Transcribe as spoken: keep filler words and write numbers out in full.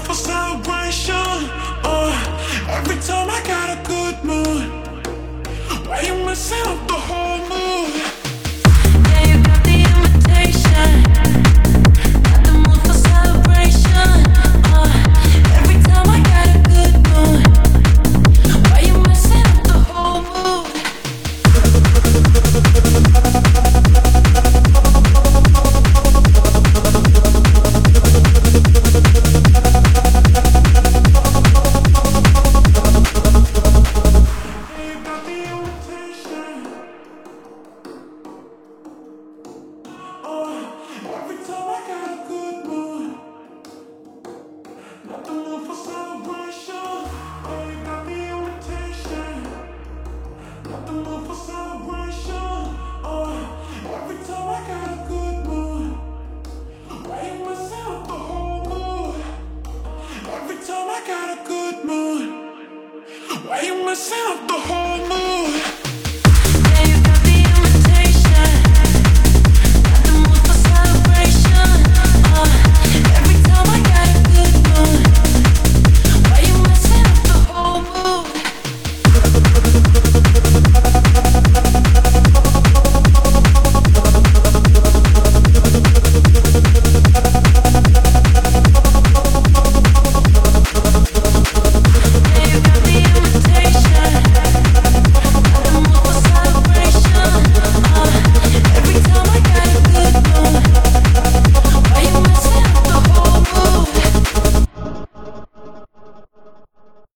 for celebration. Uh, every time I got a good mood. Why you messing up the whole mood? Yeah, you got the invitation. Got the mood for celebration. Uh, every time I got a good mood. Why you messing up the whole mood? Every time I got a good mood, got the mood for celebration. Yeah, you got the invitation. Got the mood for celebration. Uh, every time I got a good mood. Why you messing up the whole mood? Every time I got a good mood. Why you messing up the